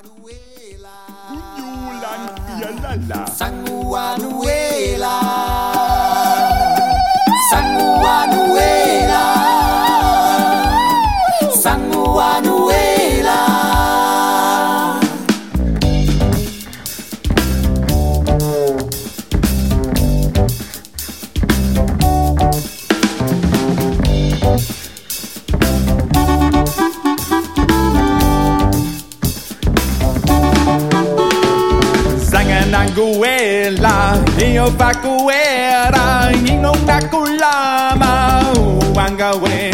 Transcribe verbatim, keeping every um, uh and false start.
Sanguanuela, Sanguanuela, Sanguanuela. Sanguanuela, io facuera, in una culama, wangawe.